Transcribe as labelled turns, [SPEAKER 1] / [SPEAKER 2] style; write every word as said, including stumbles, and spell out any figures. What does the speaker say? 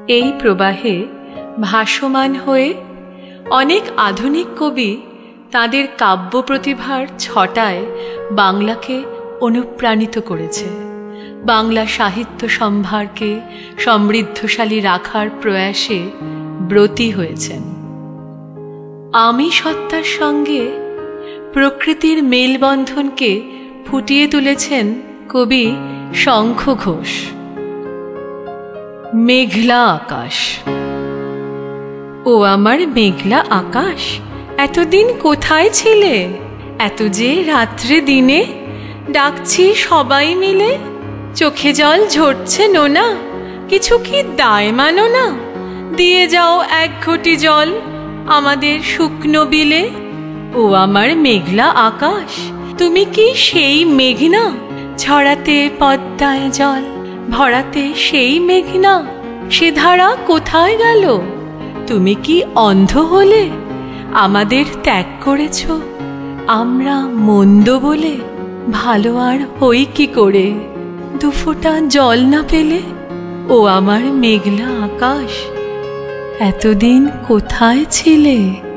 [SPEAKER 1] এই প্রবাহে ভাসমান হয়ে অনেক আধুনিক কবি তাঁদের কাব্য প্রতিভার ছটায় বাংলাকে অনুপ্রাণিত করেছে, বাংলা সাহিত্য সম্ভারকে সমৃদ্ধশালী রাখার প্রয়াসে ব্রতী হয়েছেন। আমি সত্তার সঙ্গে প্রকৃতির মেলবন্ধনকে ফুটিয়ে তুলেছেন কবি শঙ্খ ঘোষ। মেঘলা আকাশ। ও আমার মেঘলা আকাশ, এতদিন কোথায় ছিলে? এত যে রাত্রে দিনে ডাকছি সবাই মিলে, চোখে জল ঝরছে নোনা, কিছু কি দায় মানো না? দিয়ে যাও এক ঘটি জল আমাদের শুকনো বিলে। ও আমার মেঘলা আকাশ, তুমি কি সেই মেঘনা? ঝরাতে পদ্মায় জল ভরাতে সেই মেঘনা, সে ধারা কোথায় গেল? তুমি কি অন্ধ হলে? আমাদের ত্যাগ করেছ আমরা মন্দ বলে, ভালো আর হই কি করে দুফোঁটা জল না পেলে? ও আমার মেঘলা আকাশ, এতদিন কোথায় ছিলে?